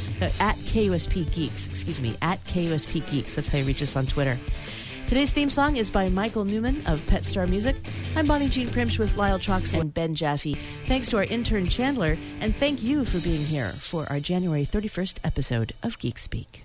KUSP Geeks, at KUSP Geeks. That's how you reach us on Twitter. Today's theme song is by Michael Newman of Pet Star Music. I'm Bonnie Jean Primsch with Lyle Troxel and Ben Jaffe. Thanks to our intern Chandler, and thank you for being here for our January 31st episode of Geek Speak.